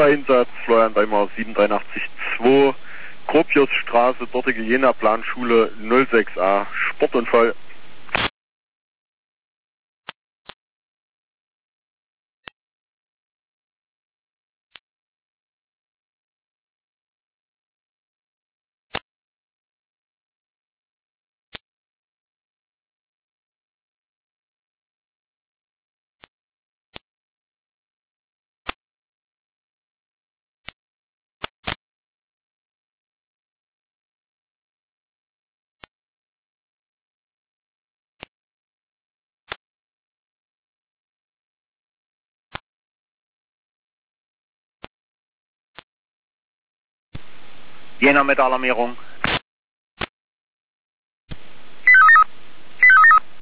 Einsatz, Florian Weimar 783-2, Gropiusstraße, dortige Jena Planschule 06a, Sportunfall. Jena mit Alarmierung.